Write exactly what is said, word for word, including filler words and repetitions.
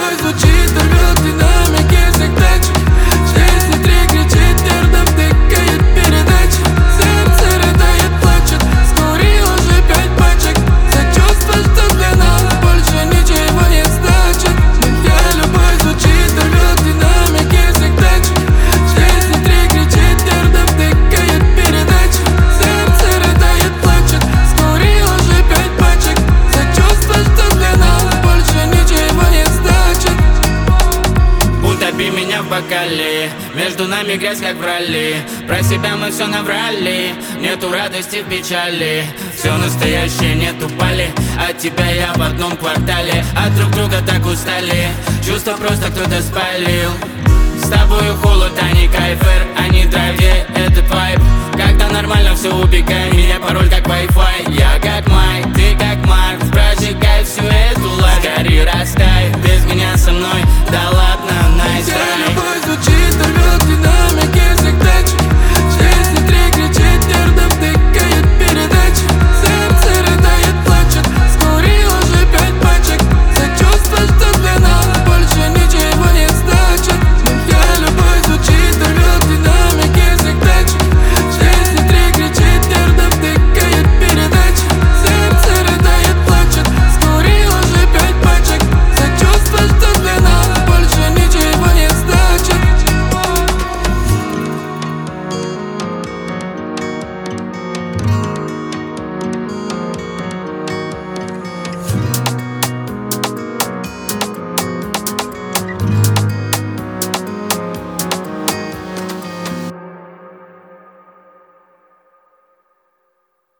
любовь звучит, рвет динамики всех тачек. Здесь внутри кричит, нервно втыкает передачи. Сердце рыдает, плачет, скурил уже пять пачек. За чувство, что для нас больше ничего не значит. Моя любовь звучит, рвет динамики всех тачек. Здесь внутри кричит, нервно втыкает передачи. Сердце рыдает, плачет, скурил уже пять пачек. За чувство, что для нас больше ничего не значит. Утопи меня в бокале, между нами грязь как в ралли. Про себя мы все наврали, нету радости в печали. Все настоящее, нету пали, от тебя я в одном квартале. От друг друга так устали, чувства просто кто-то спалил. С тобою холод, а не кайфер, а не драйв, yeah, это вайб. Когда нормально все, убегай, меня пароль